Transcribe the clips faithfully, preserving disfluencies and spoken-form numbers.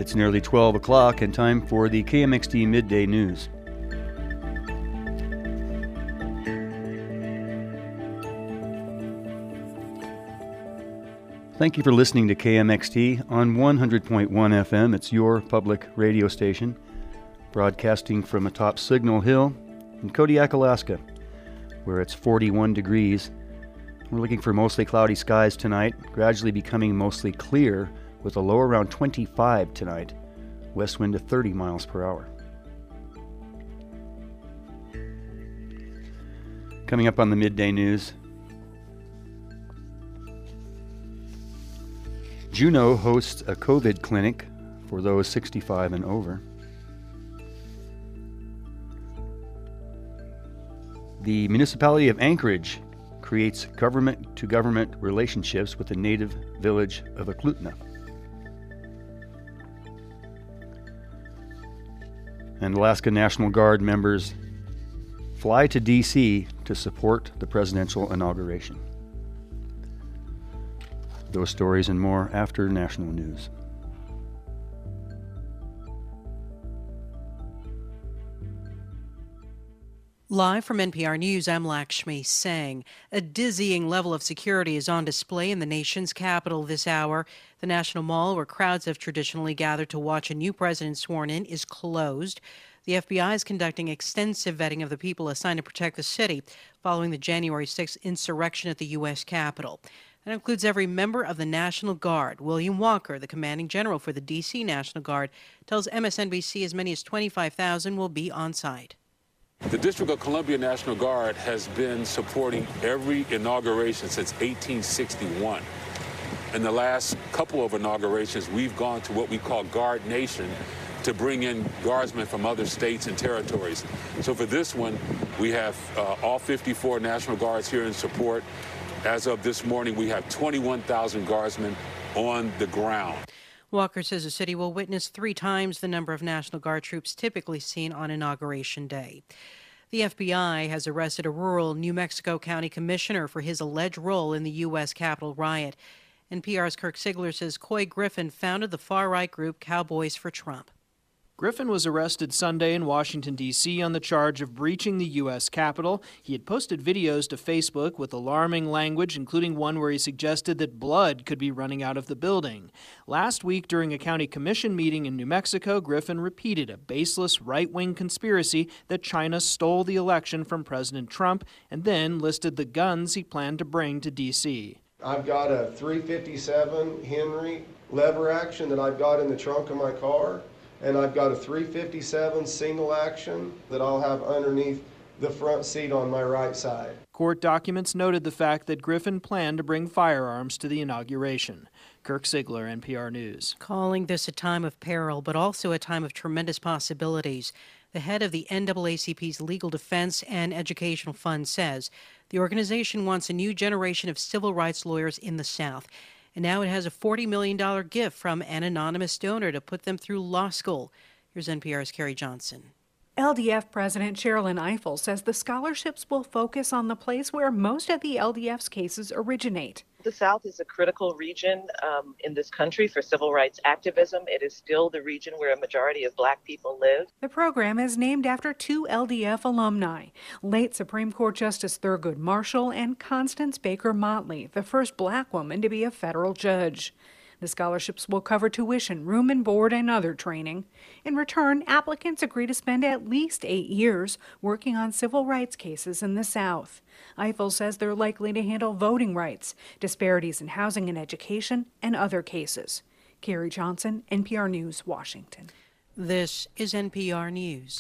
It's nearly twelve o'clock and time for the K M X T Midday News. Thank you for listening to K M X T on one hundred point one F M. It's your public radio station, broadcasting from atop Signal Hill in Kodiak, Alaska, where it's forty-one degrees. We're looking for mostly cloudy skies tonight, gradually becoming mostly clear with a low around twenty-five tonight, west wind to thirty miles per hour. Coming up on the midday news, Juneau hosts a COVID clinic for those sixty-five and over. The municipality of Anchorage creates government-to-government relationships with the native village of Eklutna. And Alaska National Guard members fly to D C to support the presidential inauguration. Those stories and more after national news. Live from N P R News, I'm Lakshmi Singh. A dizzying level of security is on display in the nation's capital this hour. The National Mall, where crowds have traditionally gathered to watch a new president sworn in, is closed. The F B I is conducting extensive vetting of the people assigned to protect the city following the January sixth insurrection at the U S Capitol. That includes every member of the National Guard. William Walker, the commanding general for the D C National Guard, tells M S N B C as many as twenty-five thousand will be on site. The District of Columbia National Guard has been supporting every inauguration since eighteen sixty-one. In the last couple of inaugurations, we've gone to what we call Guard Nation to bring in guardsmen from other states and territories. So for this one, we have uh, all fifty-four National Guards here in support. As of this morning, we have twenty-one thousand guardsmen on the ground. Walker says the city will witness three times the number of National Guard troops typically seen on Inauguration Day. The F B I has arrested a rural New Mexico County commissioner for his alleged role in the U S Capitol riot. N P R's Kirk Sigler says Coy Griffin founded the far-right group Cowboys for Trump. Griffin was arrested Sunday in Washington, D C on the charge of breaching the U S Capitol. He had posted videos to Facebook with alarming language, including one where he suggested that blood could be running out of the building. Last week, during a county commission meeting in New Mexico, Griffin repeated a baseless right-wing conspiracy that China stole the election from President Trump and then listed the guns he planned to bring to D C. I've got a three fifty-seven Henry lever action that I've got in the trunk of my car. And I've got a three fifty-seven single action that I'll have underneath the front seat on my right side. Court documents noted the fact that Griffin planned to bring firearms to the inauguration. Kirk Sigler, N P R News. Calling this a time of peril, but also a time of tremendous possibilities. The head of the N double A C P's Legal Defense and Educational Fund says the organization wants a new generation of civil rights lawyers in the South. And now it has a forty million dollars gift from an anonymous donor to put them through law school. Here's N P R's Carrie Johnson. L D F President Sherilyn Ifill says the scholarships will focus on the place where most of the L D F's cases originate. The South is a critical region um, in this country for civil rights activism. It is still the region where a majority of Black people live. The program is named after two L D F alumni, late Supreme Court Justice Thurgood Marshall and Constance Baker Motley, the first Black woman to be a federal judge. The scholarships will cover tuition, room and board, and other training. In return, applicants agree to spend at least eight years working on civil rights cases in the South. Ifill says they're likely to handle voting rights, disparities in housing and education, and other cases. Carrie Johnson, N P R News, Washington. This is N P R News.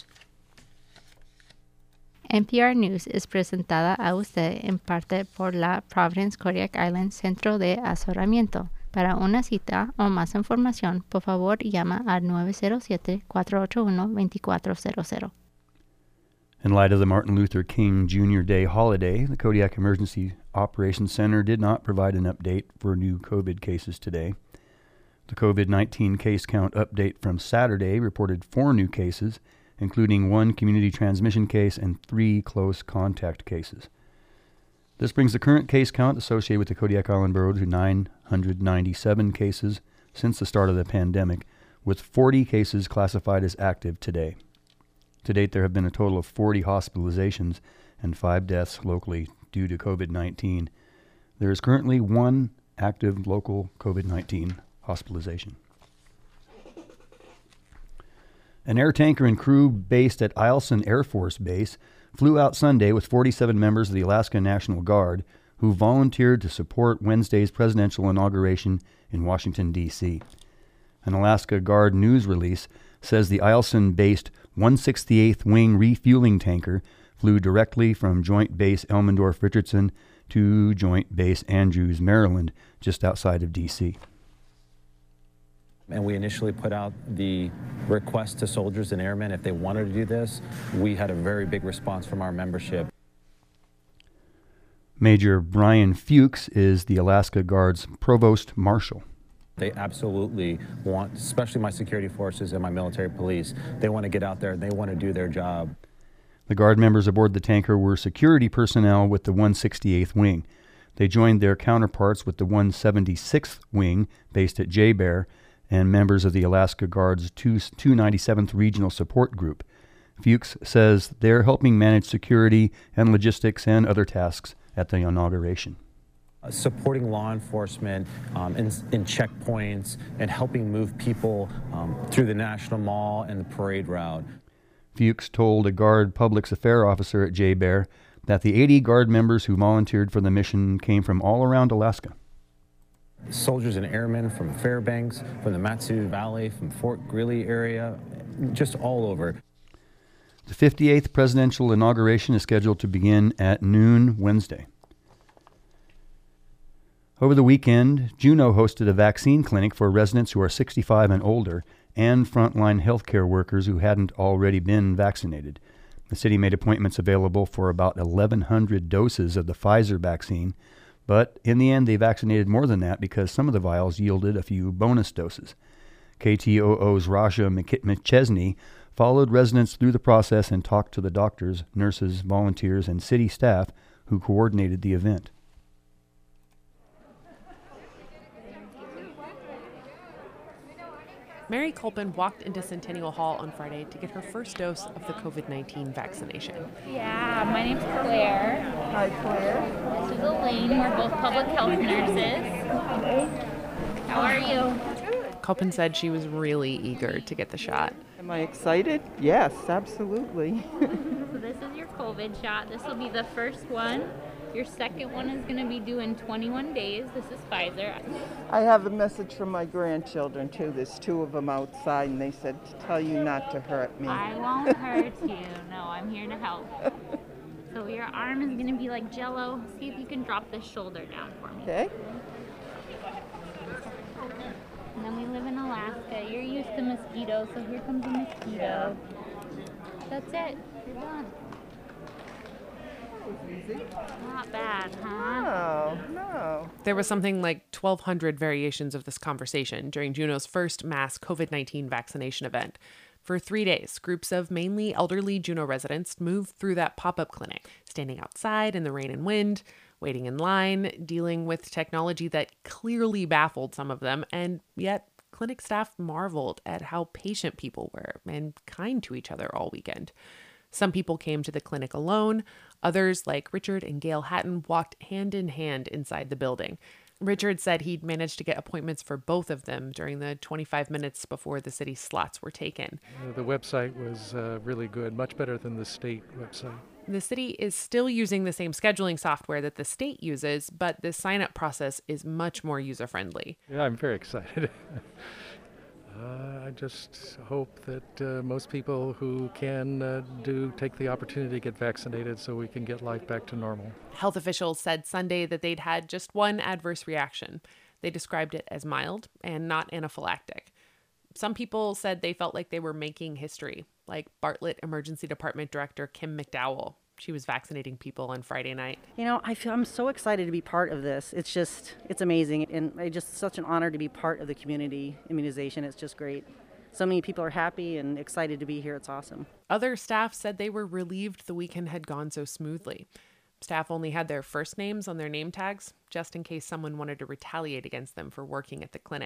N P R News es presentada a usted en parte por la Providence Kodiak Island Centro de Asesoramiento. Para una cita o más información, por favor, llama al nueve cero siete, cuatro ocho uno, dos cuatro cero cero. In light of the Martin Luther King Junior Day holiday, the Kodiak Emergency Operations Center did not provide an update for new COVID cases today. The COVID nineteen case count update from Saturday reported four new cases, including one community transmission case and three close contact cases. This brings the current case count associated with the Kodiak Island Borough to nine hundred ninety-seven cases since the start of the pandemic, with forty cases classified as active today. To date, there have been a total of forty hospitalizations and five deaths locally due to COVID nineteen. There is currently one active local COVID nineteen hospitalization. An air tanker and crew based at Eielson Air Force Base flew out Sunday with forty-seven members of the Alaska National Guard who volunteered to support Wednesday's presidential inauguration in Washington, D C. An Alaska Guard news release says the Eielson-based one sixty-eighth Wing refueling tanker flew directly from Joint Base Elmendorf-Richardson to Joint Base Andrews, Maryland, just outside of D C. And we initially put out the request to soldiers and airmen if they wanted to do this. We had a very big response from our membership. Major Brian Fuchs is the Alaska Guard's Provost Marshal. They absolutely want, especially my security forces and my military police, they want to get out there and they want to do their job. The Guard members aboard the tanker were security personnel with the one sixty-eighth Wing. They joined their counterparts with the one seventy-sixth Wing, based at J-Bear, and members of the Alaska Guard's two ninety-seventh Regional Support Group. Fuchs says they're helping manage security and logistics and other tasks at the inauguration. Uh, supporting law enforcement um, in, in checkpoints and helping move people um, through the National Mall and the parade route. Fuchs told a Guard Public Affairs officer at J-Bear that the eighty Guard members who volunteered for the mission came from all around Alaska. Soldiers and airmen from Fairbanks, from the Mat-Su Valley, from Fort Greely area, just all over. The fifty-eighth presidential inauguration is scheduled to begin at noon Wednesday. Over the weekend, Juneau hosted a vaccine clinic for residents who are sixty-five and older and frontline healthcare workers who hadn't already been vaccinated. The city made appointments available for about eleven hundred doses of the Pfizer vaccine, but in the end they vaccinated more than that because some of the vials yielded a few bonus doses. K T O O's Rasha McChesney followed residents through the process and talked to the doctors, nurses, volunteers, and city staff who coordinated the event. Mary Culpin walked into Centennial Hall on Friday to get her first dose of the COVID nineteen vaccination. Yeah, my name's Claire. Hi, Claire. This is Elaine. We're both public health nurses. How are you? Culpin said she was really eager to get the shot. Am I excited? Yes, absolutely. So this is your COVID shot. This will be the first one. Your second one is going to be due in twenty-one days. This is Pfizer. I have a message from my grandchildren, too. There's two of them outside, and they said to tell you not to hurt me. I won't hurt you. No, I'm here to help. So your arm is going to be like Jell-O. See if you can drop this shoulder down for me. Okay. And then we live in Alaska. You're used to mosquitoes, so here comes a mosquito. That's it. You're done. Not bad, huh? No, no. There was something like twelve hundred variations of this conversation during Juneau's first mass COVID nineteen vaccination event. For three days, groups of mainly elderly Juneau residents moved through that pop-up clinic, standing outside in the rain and wind, waiting in line, dealing with technology that clearly baffled some of them, and yet clinic staff marveled at how patient people were and kind to each other all weekend. Some people came to the clinic alone. Others, like Richard and Gail Hatton, walked hand in hand inside the building. Richard said he'd managed to get appointments for both of them during the twenty-five minutes before the city slots were taken. The website was uh, really good, much better than the state website. The city is still using the same scheduling software that the state uses, but the sign-up process is much more user-friendly. Yeah, I'm very excited. Uh, I just hope that uh, most people who can uh, do take the opportunity to get vaccinated so we can get life back to normal. Health officials said Sunday that they'd had just one adverse reaction. They described it as mild and not anaphylactic. Some people said they felt like they were making history, like Bartlett Emergency Department Director Kim McDowell. She was vaccinating people on Friday night. You know, I feel I'm so excited to be part of this. It's just, it's amazing. And it's just such an honor to be part of the community immunization. It's just great. So many people are happy and excited to be here. It's awesome. Other staff said they were relieved the weekend had gone so smoothly. Staff only had their first names on their name tags, just in case someone wanted to retaliate against them for working at the clinic.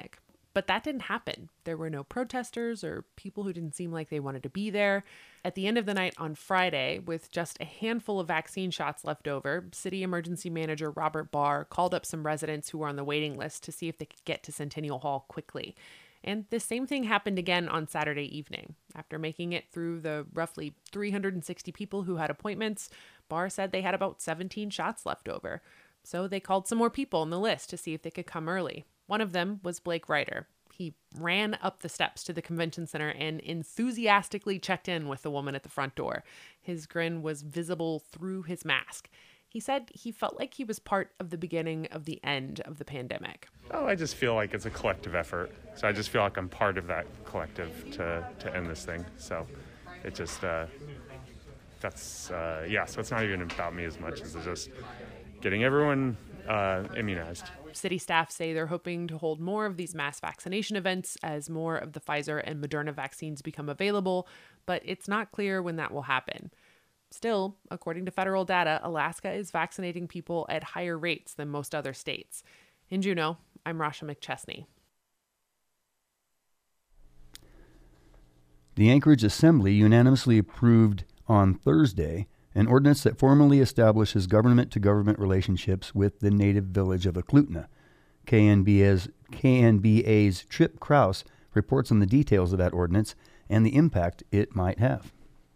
But that didn't happen. There were no protesters or people who didn't seem like they wanted to be there. At the end of the night on Friday, with just a handful of vaccine shots left over, City Emergency Manager Robert Barr called up some residents who were on the waiting list to see if they could get to Centennial Hall quickly. And the same thing happened again on Saturday evening. After making it through the roughly three hundred sixty people who had appointments, Barr said they had about seventeen shots left over. So they called some more people on the list to see if they could come early. One of them was Blake Ryder. He ran up the steps to the convention center and enthusiastically checked in with the woman at the front door. His grin was visible through his mask. He said he felt like he was part of the beginning of the end of the pandemic. Oh, I just feel like it's a collective effort. So I just feel like I'm part of that collective to, to end this thing. So it just, uh, that's, uh, yeah, so it's not even about me as much as it's just getting everyone uh, immunized. City staff say they're hoping to hold more of these mass vaccination events as more of the Pfizer and Moderna vaccines become available, but it's not clear when that will happen. Still, according to federal data, Alaska is vaccinating people at higher rates than most other states. In Juneau, I'm Rasha McChesney. The Anchorage Assembly unanimously approved on Thursday an ordinance that formally establishes government-to-government relationships with the native village of Eklutna. K N B A's, K N B A's Trip Krause reports on the details of that ordinance and the impact it might have.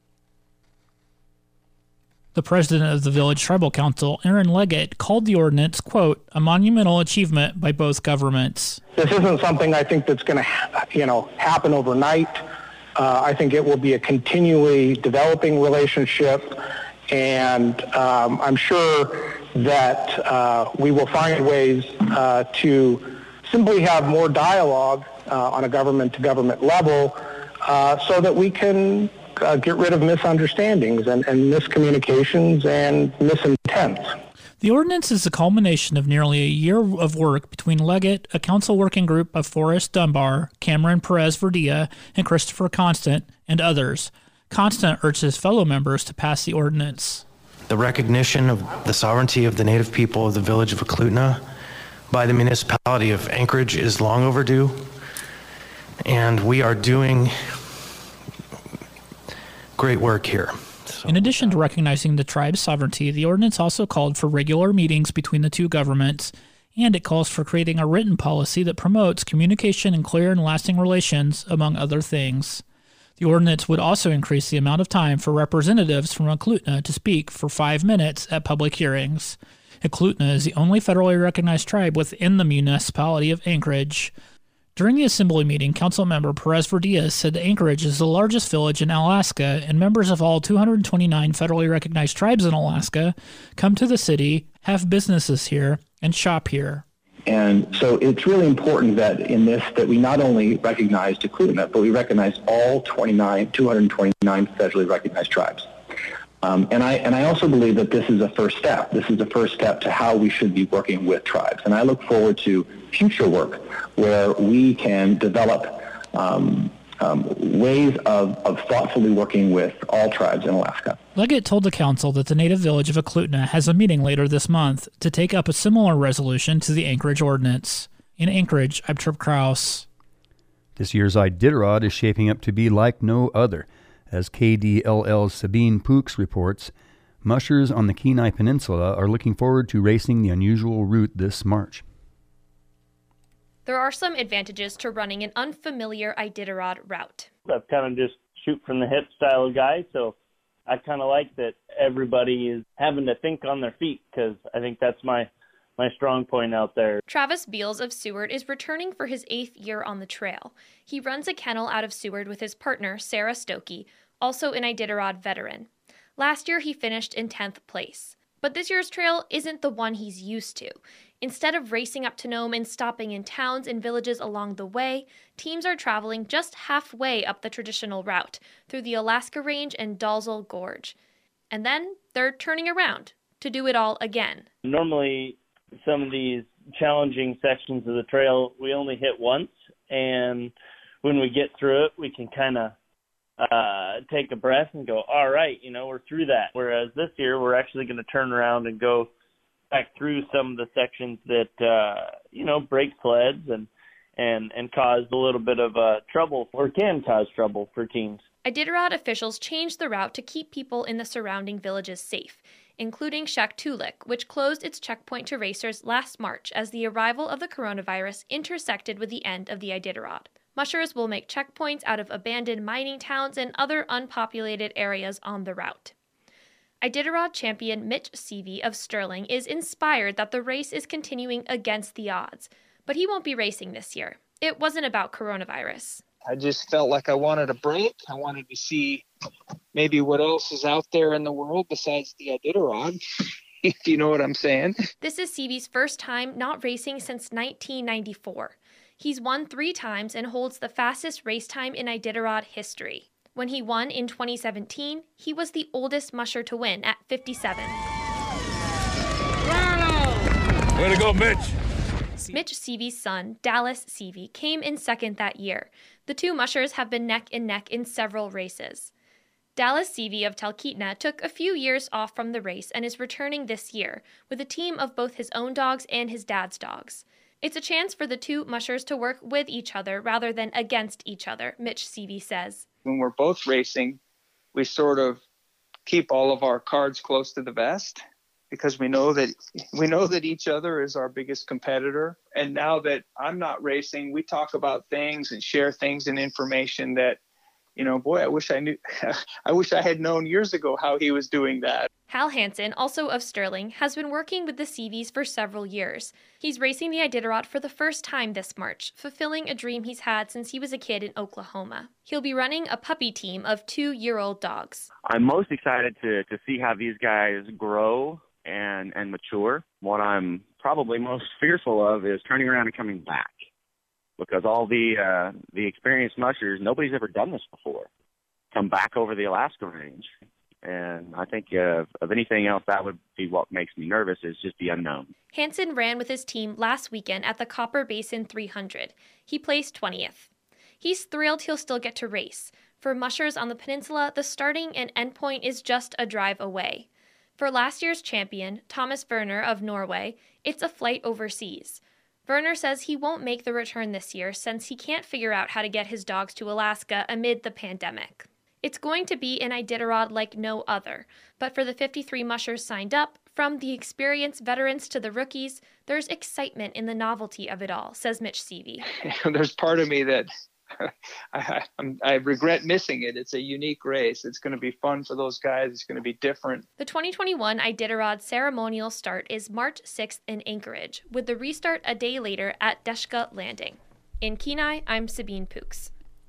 The president of the Village Tribal Council, Aaron Leggett, called the ordinance, quote, a monumental achievement by both governments. This isn't something I think that's going to, you know, happen overnight. Uh, I think it will be a continually developing relationship, and um, I'm sure that uh, we will find ways uh, to simply have more dialogue uh, on a government-to-government level uh, so that we can uh, get rid of misunderstandings and, and miscommunications and misintents. The ordinance is the culmination of nearly a year of work between Leggett, a council working group of Forrest Dunbar, Cameron Perez-Verdilla, and Christopher Constant, and others. Constant urged his fellow members to pass the ordinance. The recognition of the sovereignty of the native people of the village of Eklutna by the municipality of Anchorage is long overdue, and we are doing great work here. So. In addition to recognizing the tribe's sovereignty, the ordinance also called for regular meetings between the two governments, and it calls for creating a written policy that promotes communication and clear and lasting relations, among other things. The ordinance would also increase the amount of time for representatives from Eklutna to speak for five minutes at public hearings. Eklutna is the only federally recognized tribe within the municipality of Anchorage. During the assembly meeting, council member Perez-Verdilla said Anchorage is the largest village in Alaska, and members of all two hundred twenty-nine federally recognized tribes in Alaska come to the city, have businesses here, and shop here. And so it's really important that in this that we not only recognize Eklutna, but we recognize all twenty-nine, two hundred twenty-nine federally recognized tribes. Um, and I and I also believe that this is a first step. This is a first step to how we should be working with tribes. And I look forward to future work where we can develop um, um, ways of, of thoughtfully working with all tribes in Alaska. Leggett told the council that the native village of Eklutna has a meeting later this month to take up a similar resolution to the Anchorage ordinance. In Anchorage, I'm Trip Krause. This year's Iditarod is shaping up to be like no other. As K D L L's Sabine Pooks reports, mushers on the Kenai Peninsula are looking forward to racing the unusual route this March. There are some advantages to running an unfamiliar Iditarod route. I'm kind of just shoot from the hip style of guy, so I kind of like that everybody is having to think on their feet because I think that's my, my strong point out there. Travis Beals of Seward is returning for his eighth year on the trail. He runs a kennel out of Seward with his partner, Sarah Stokey, also an Iditarod veteran. Last year, he finished in tenth place. But this year's trail isn't the one he's used to. Instead of racing up to Nome and stopping in towns and villages along the way, teams are traveling just halfway up the traditional route through the Alaska Range and Dalzell Gorge. And then they're turning around to do it all again. Normally, some of these challenging sections of the trail, we only hit once, and when we get through it, we can kind of uh, take a breath and go, all right, you know, we're through that. Whereas this year, we're actually going to turn around and go back through some of the sections that, uh, you know, break sleds and, and, and caused a little bit of uh, trouble, or can cause trouble for teams. Iditarod officials changed the route to keep people in the surrounding villages safe, including Shaktoolik, which closed its checkpoint to racers last March as the arrival of the coronavirus intersected with the end of the Iditarod. Mushers will make checkpoints out of abandoned mining towns and other unpopulated areas on the route. Iditarod champion Mitch Seavey of Sterling is inspired that the race is continuing against the odds, but he won't be racing this year. It wasn't about coronavirus. I just felt like I wanted a break. I wanted to see maybe what else is out there in the world besides the Iditarod, if you know what I'm saying. This is Seavey's first time not racing since nineteen ninety-four. He's won three times and holds the fastest race time in Iditarod history. When he won in twenty seventeen, he was the oldest musher to win at fifty-seven. Way to go, Mitch! Mitch Seavey's son, Dallas Seavey, came in second that year. The two mushers have been neck and neck in several races. Dallas Seavey of Talkeetna took a few years off from the race and is returning this year with a team of both his own dogs and his dad's dogs. It's a chance for the two mushers to work with each other rather than against each other, Mitch Seavey says. When we're both racing, we sort of keep all of our cards close to the vest, because we know that we know that each other is our biggest competitor. And now that I'm not racing, we talk about things and share things and information that, you know, boy, I wish I knew, I wish I had known years ago how he was doing that. Hal Hansen, also of Sterling, has been working with the Seaveys for several years. He's racing the Iditarod for the first time this March, fulfilling a dream he's had since he was a kid in Oklahoma. He'll be running a puppy team of two-year-old dogs. I'm most excited to, to see how these guys grow and, and mature. What I'm probably most fearful of is turning around and coming back, because all the uh, the experienced mushers, nobody's ever done this before, come back over the Alaska range. And I think uh, of anything else, that would be what makes me nervous, is just the unknown. Hansen ran with his team last weekend at the Copper Basin three hundred. He placed twentieth. He's thrilled he'll still get to race. For mushers on the peninsula, the starting and end point is just a drive away. For last year's champion, Thomas Werner of Norway, it's a flight overseas. Werner says he won't make the return this year since he can't figure out how to get his dogs to Alaska amid the pandemic. It's going to be an Iditarod like no other, but for the fifty-three mushers signed up, from the experienced veterans to the rookies, there's excitement in the novelty of it all, says Mitch Seavey. There's part of me that I, I'm, I regret missing it. It's a unique race. It's going to be fun for those guys. It's going to be different. The twenty twenty-one Iditarod ceremonial start is March sixth in Anchorage, with the restart a day later at Deshka Landing. In Kenai, I'm Sabine Pooks.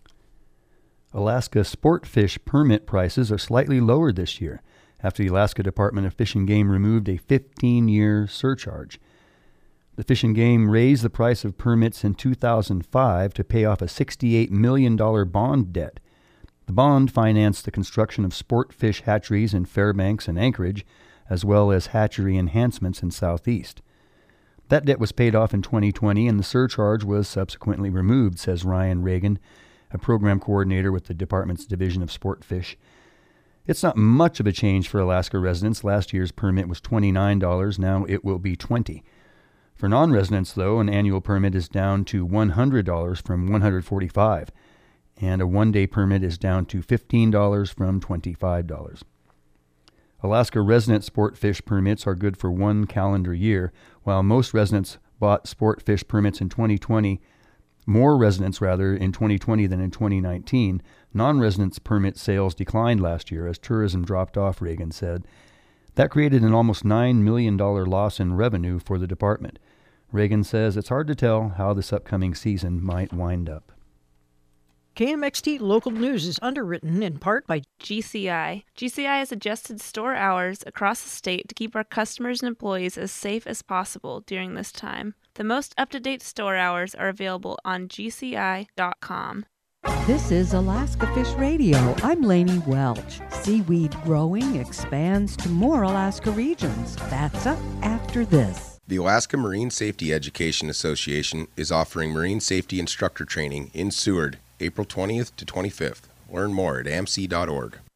Alaska sport fish permit prices are slightly lower this year after the Alaska Department of Fish and Game removed a fifteen-year surcharge. The Fish and Game raised the price of permits in two thousand five to pay off a sixty-eight million dollars bond debt. The bond financed the construction of sport fish hatcheries in Fairbanks and Anchorage, as well as hatchery enhancements in Southeast. That debt was paid off in twenty twenty, and the surcharge was subsequently removed, says Ryan Reagan, a program coordinator with the department's Division of Sport Fish. It's not much of a change for Alaska residents. Last year's permit was twenty-nine dollars. Now it will be twenty dollars. For non-residents, though, an annual permit is down to one hundred dollars from one hundred forty-five dollars, and a one-day permit is down to fifteen dollars from twenty-five dollars. Alaska resident sport fish permits are good for one calendar year. While most residents bought sport fish permits in twenty twenty, more residents rather in twenty twenty than in twenty nineteen, non-residents permit sales declined last year as tourism dropped off, Reagan said. That created an almost nine million dollars loss in revenue for the department. Reagan says it's hard to tell how this upcoming season might wind up. K M X T Local News is underwritten in part by G C I. G C I has adjusted store hours across the state to keep our customers and employees as safe as possible during this time. The most up-to-date store hours are available on G C I dot com. This is Alaska Fish Radio. I'm Lainey Welch. Seaweed growing expands to more Alaska regions. That's up after this. The Alaska Marine Safety Education Association is offering marine safety instructor training in Seward, April twentieth to twenty-fifth. Learn more at A M C dot org.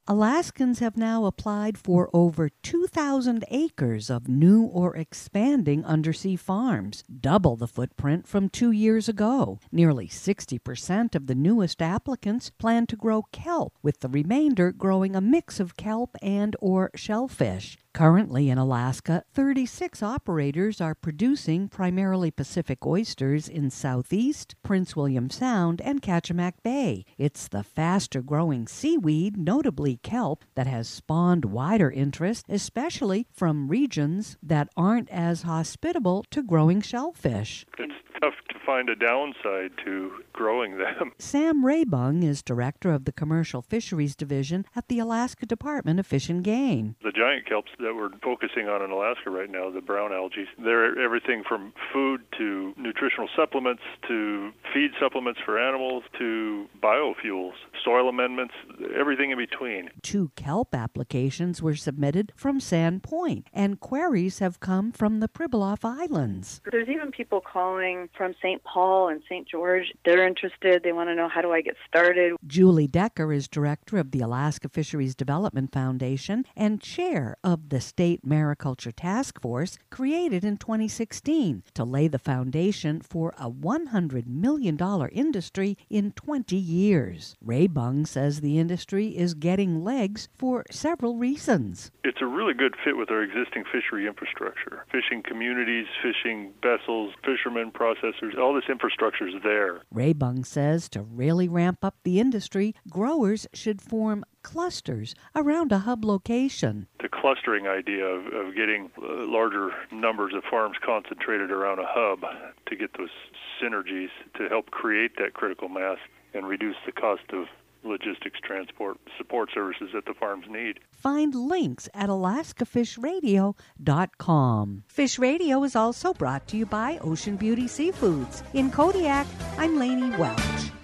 Alaskans have now applied for over two thousand acres of new or expanding undersea farms, double the footprint from two years ago. Nearly sixty percent of the newest applicants plan to grow kelp, with the remainder growing a mix of kelp and or shellfish. Currently in Alaska, thirty-six operators are producing primarily Pacific oysters in Southeast, Prince William Sound, and Kachemak Bay. It's the faster-growing seaweed, notably kelp, that has spawned wider interest, especially from regions that aren't as hospitable to growing shellfish. It's tough to find a downside to growing them. Sam Raybung is director of the Commercial Fisheries Division at the Alaska Department of Fish and Game. The giant kelps that we're focusing on in Alaska right now, the brown algae, they're everything from food to nutritional supplements to feed supplements for animals to biofuels, soil amendments, everything in between. Two kelp applications were submitted from Sand Point, and queries have come from the Pribilof Islands. There's even people calling from Saint Paul and Saint George. They're interested. They want to know, how do I get started? Julie Decker is director of the Alaska Fisheries Development Foundation and chair of the State Mariculture Task Force, created in twenty sixteen to lay the foundation for a one hundred million dollars industry in twenty years. Raybung says the industry is getting legs for several reasons. It's a really good fit with our existing fishery infrastructure. Fishing communities, fishing vessels, fishermen, processors, all this infrastructure is there. Raybung says to really ramp up the industry, growers should form clusters around a hub location. The clustering idea of, of getting uh, larger numbers of farms concentrated around a hub to get those synergies to help create that critical mass and reduce the cost of logistics, transport, support services that the farms need. Find links at alaska fish radio dot com. Fish Radio is also brought to you by Ocean Beauty Seafoods. In Kodiak, I'm Lainey Welch.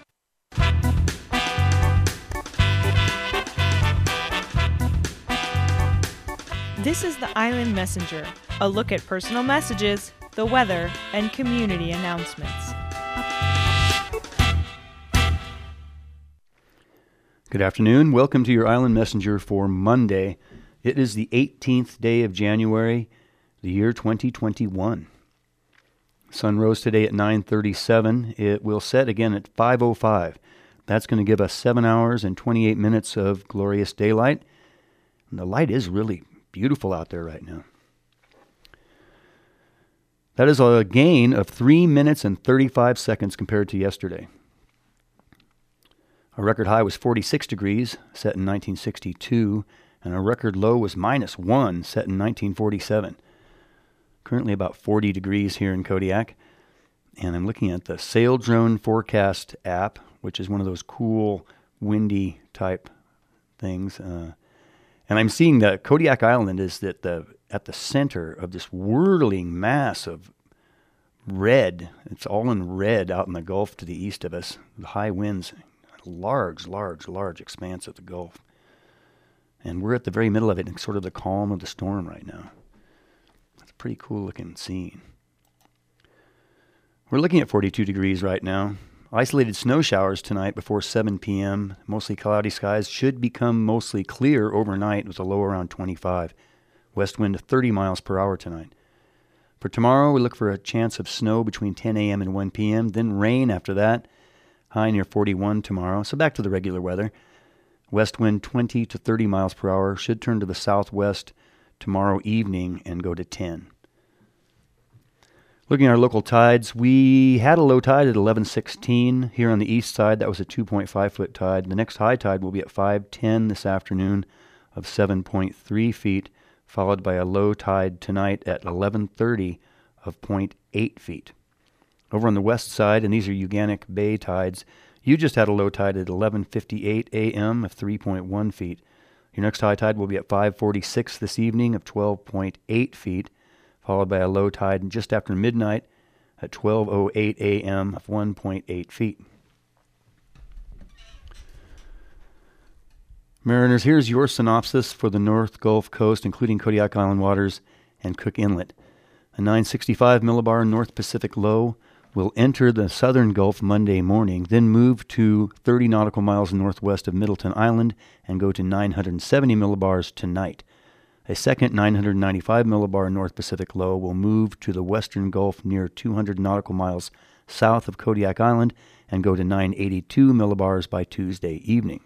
This is the Island Messenger, a look at personal messages, the weather, and community announcements. Good afternoon. Welcome to your Island Messenger for Monday. It is the eighteenth day of January, the year twenty twenty-one. Sun rose today at nine thirty-seven. It will set again at five oh five. That's going to give us seven hours and twenty-eight minutes of glorious daylight. And the light is really beautiful out there right now. That is a gain of three minutes and thirty-five seconds compared to yesterday. Our record high was forty-six degrees, set in nineteen sixty-two, and our record low was minus one, set in nineteen forty-seven. Currently about forty degrees here in Kodiak, and I'm looking at the Saildrone Forecast app, which is one of those cool, windy type things. Uh, and I'm seeing that Kodiak Island is at the, at the center of this whirling mass of red. It's all in red out in the Gulf to the east of us, the high winds. Large, large, large expanse of the Gulf. And we're at the very middle of it in sort of the calm of the storm right now. It's a pretty cool looking scene. We're looking at forty-two degrees right now. Isolated snow showers tonight before seven p.m. Mostly cloudy skies should become mostly clear overnight with a low around twenty-five. West wind of thirty miles per hour tonight. For tomorrow, we look for a chance of snow between ten a.m. and one p.m., then rain after that. High near forty-one tomorrow, so back to the regular weather. West wind twenty to thirty miles per hour, should turn to the southwest tomorrow evening and go to ten. Looking at our local tides, we had a low tide at eleven sixteen here on the east side. That was a two point five foot tide. The next high tide will be at five ten this afternoon of seven point three feet, followed by a low tide tonight at eleven thirty of zero point eight feet. Over on the west side, and these are Uganic Bay tides, you just had a low tide at eleven fifty-eight a.m. of three point one feet. Your next high tide will be at five forty-six this evening of twelve point eight feet, followed by a low tide just after midnight at twelve oh eight a.m. of one point eight feet. Mariners, here's your synopsis for the North Gulf Coast, including Kodiak Island waters and Cook Inlet. A nine sixty-five millibar North Pacific low will enter the southern Gulf Monday morning, then move to thirty nautical miles northwest of Middleton Island and go to nine hundred seventy millibars tonight. A second nine hundred ninety-five millibar North Pacific low will move to the western Gulf near two hundred nautical miles south of Kodiak Island and go to nine hundred eighty-two millibars by Tuesday evening.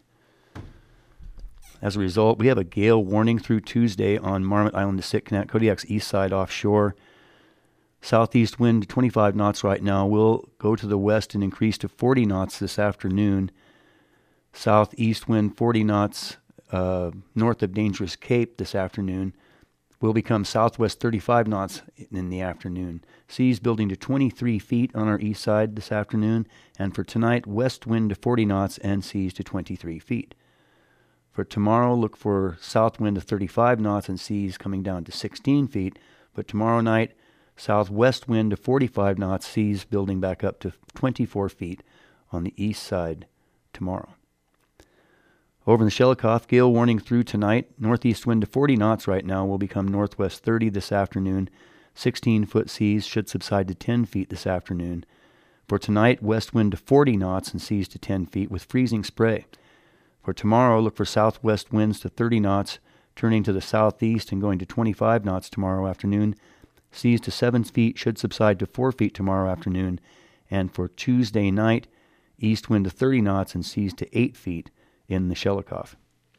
As a result, we have a gale warning through Tuesday on Marmot Island to Sitkinak, Kodiak's east side offshore. Southeast wind twenty-five knots right now will go to the west and increase to forty knots this afternoon. Southeast wind forty knots uh, north of Dangerous Cape this afternoon will become southwest thirty-five knots in the afternoon. Seas building to twenty-three feet on our east side this afternoon. And for tonight, west wind to forty knots and seas to twenty-three feet. For tomorrow, look for south wind to thirty-five knots and seas coming down to sixteen feet. But tomorrow night, southwest wind to forty-five knots, seas building back up to twenty-four feet on the east side tomorrow. Over in the Shelikof, gale warning through tonight. Northeast wind to forty knots right now will become northwest thirty this afternoon. sixteen-foot seas should subside to ten feet this afternoon. For tonight, west wind to forty knots and seas to ten feet with freezing spray. For tomorrow, look for southwest winds to thirty knots, turning to the southeast and going to twenty-five knots tomorrow afternoon. Seas to seven feet should subside to four feet tomorrow afternoon. And for Tuesday night, east wind to thirty knots and seas to eight feet in the Shelikof.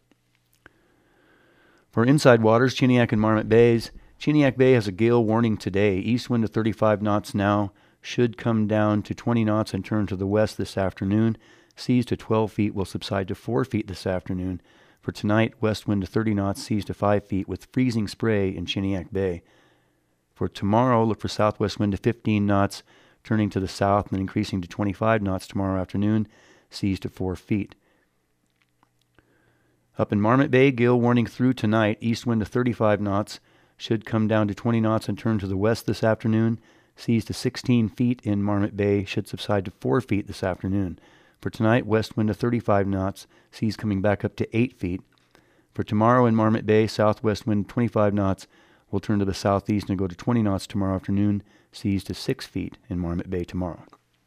For inside waters, Chiniak and Marmot Bays, Chiniak Bay has a gale warning today. East wind to thirty-five knots now, should come down to twenty knots and turn to the west this afternoon. Seas to twelve feet will subside to four feet this afternoon. For tonight, west wind to thirty knots, seas to five feet with freezing spray in Chiniak Bay. For tomorrow, look for southwest wind to fifteen knots, turning to the south and then increasing to twenty-five knots tomorrow afternoon, seas to four feet. Up in Marmot Bay, gale warning through tonight, east wind to thirty-five knots, should come down to twenty knots and turn to the west this afternoon. Seas to sixteen feet in Marmot Bay, should subside to four feet this afternoon. For tonight, west wind to thirty-five knots, seas coming back up to eight feet. For tomorrow in Marmot Bay, southwest wind twenty-five knots, will turn to the southeast and go to twenty knots tomorrow afternoon, seas to six feet in Marmot Bay tomorrow.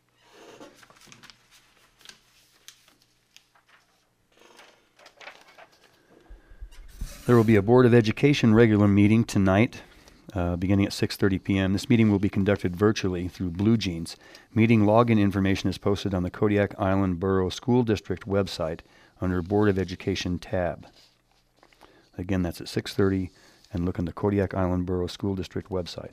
There will be a Board of Education regular meeting tonight, uh, beginning at six thirty p.m. This meeting will be conducted virtually through Blue Jeans. Meeting login information is posted on the Kodiak Island Borough School District website under Board of Education tab. Again, that's at six thirty, and look on the Kodiak Island Borough School District website.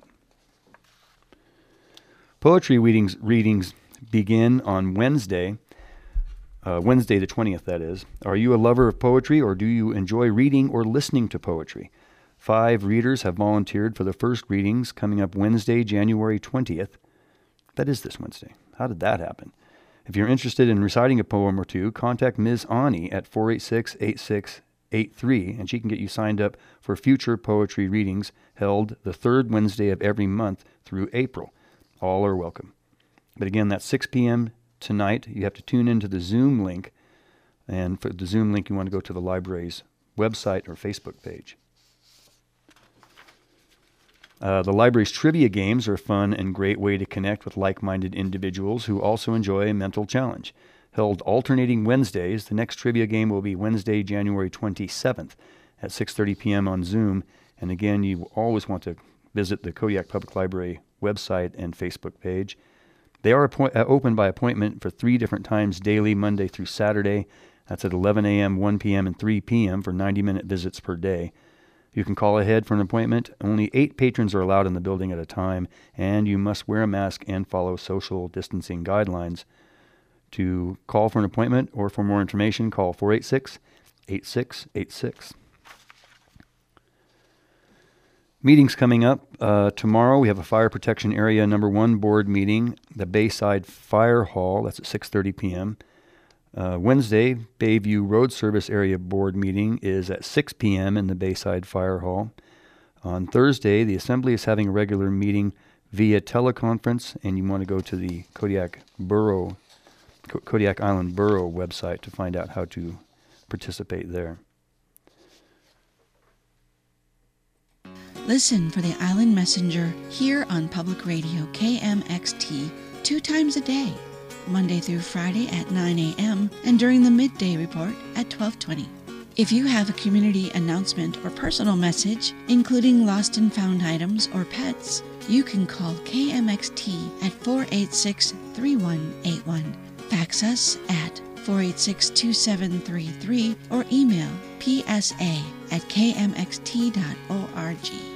Poetry readings, readings begin on Wednesday, Uh, Wednesday the twentieth, that is. Are you a lover of poetry, or do you enjoy reading or listening to poetry? Five readers have volunteered for the first readings coming up Wednesday, January twentieth. That is this Wednesday. How did that happen? If you're interested in reciting a poem or two, contact Miz Ani at four eight six, eight six eight three, and she can get you signed up for future poetry readings held the third Wednesday of every month through April. All are welcome. But again, that's six p.m. tonight. You have to tune into the Zoom link, and for the Zoom link you want to go to the library's website or Facebook page. Uh, the library's trivia games are a fun and great way to connect with like-minded individuals who also enjoy a mental challenge. Held alternating Wednesdays, the next trivia game will be Wednesday, January twenty-seventh at six thirty p.m. on Zoom. And again, you always want to visit the Kodiak Public Library website and Facebook page. They are appoint- uh, open by appointment for three different times daily, Monday through Saturday. That's at eleven a.m., one p.m., and three p.m. for ninety-minute visits per day. You can call ahead for an appointment. Only eight patrons are allowed in the building at a time, and you must wear a mask and follow social distancing guidelines. To call for an appointment or for more information, call four eight six, eight six eight six. Meetings coming up. Uh, tomorrow we have a Fire Protection Area Number one Board meeting, the Bayside Fire Hall. That's at six thirty p.m. Uh, Wednesday, Bayview Road Service Area Board meeting is at six p.m. in the Bayside Fire Hall. On Thursday, the Assembly is having a regular meeting via teleconference, and you want to go to the Kodiak Borough, Kodiak Island Borough website to find out how to participate there. Listen for the Island Messenger here on Public Radio K M X T two times a day, Monday through Friday at nine a.m. and during the midday report at twelve twenty. If you have a community announcement or personal message, including lost and found items or pets, you can call K M X T at four eight six, three one eight one, fax us at four eight six, two seven three three, or email p s a at k m x t dot org.